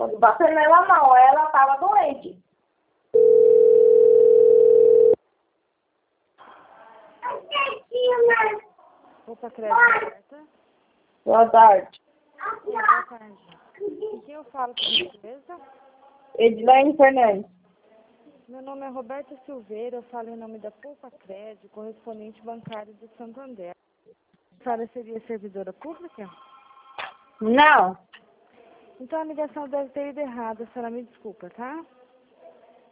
Quando passei nela não, ela estava doente. Opa, Crédito Aberta. Boa tarde. Boa tarde. Com quem eu falo, por gentileza? Edilene Fernandes. Meu nome é Roberta Silveira, eu falo em nome da Poupa Crédito, correspondente bancário do Santander. A senhora seria servidora pública? Não. Então a ligação deve ter ido errada, a senhora me desculpa, tá?